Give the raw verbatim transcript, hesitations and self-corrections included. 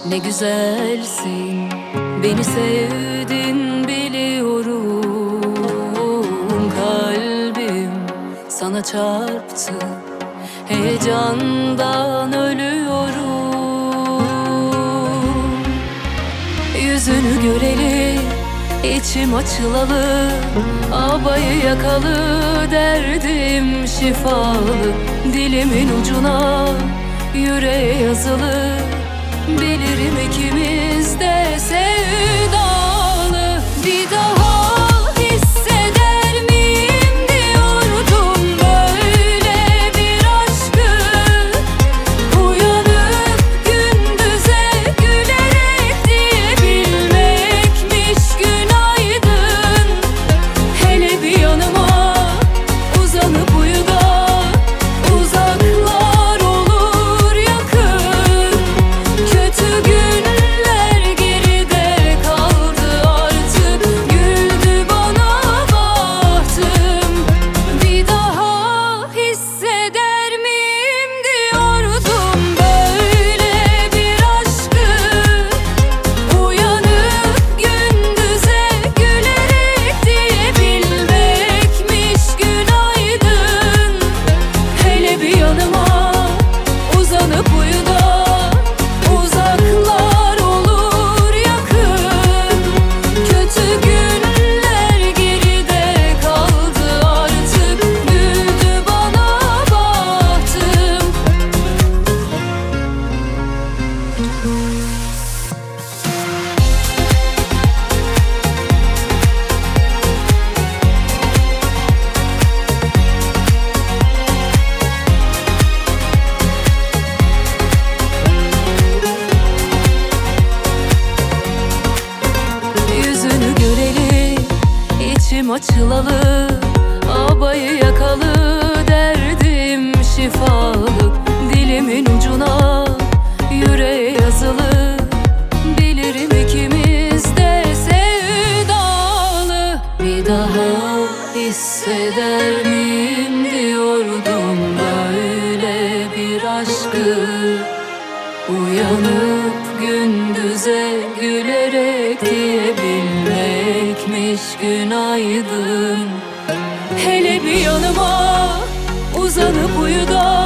Ne güzelsin, beni sevdin biliyorum. Kalbim sana çarptı, heyecandan ölüyorum. Yüzünü göreli, içim açılalı, abayı yakalı, derdim şifalı. Dilimin ucuna yüreğe yazılı, bilirim ikimiz de sevdalı. Bir daha hisseder miyim diyordum böyle bir aşkı. Uyanıp gündüze gülerek diyebilmekmiş günaydın. Hele bir yanıma uzanıp uyu da uzaklar olur yakın. Kötü günler geride kaldı artık, güldü bana bahtım. Bir daha hisseder miyim diyordum böyle bir aşkı. Uyanıp gündüze gülerek diyebilmekmiş günaydın. Hele bir yanıma uzanıp uyu da uzaklar olur yakın. Kötü günler geride kaldı artık, güldü bana bahtım. Yüzünü göreli, içim açılalı, abayı yakalı, derdim şifalı. Dilimin ucuna yüreğe yazılı, bilirim ikimiz de sevdalı. Bir daha hisseder miyim diyordum böyle bir aşkı. Uyanıp gündüze gülerek diyebilmekmiş günaydın. Hele bir yanıma uzanıp uyu da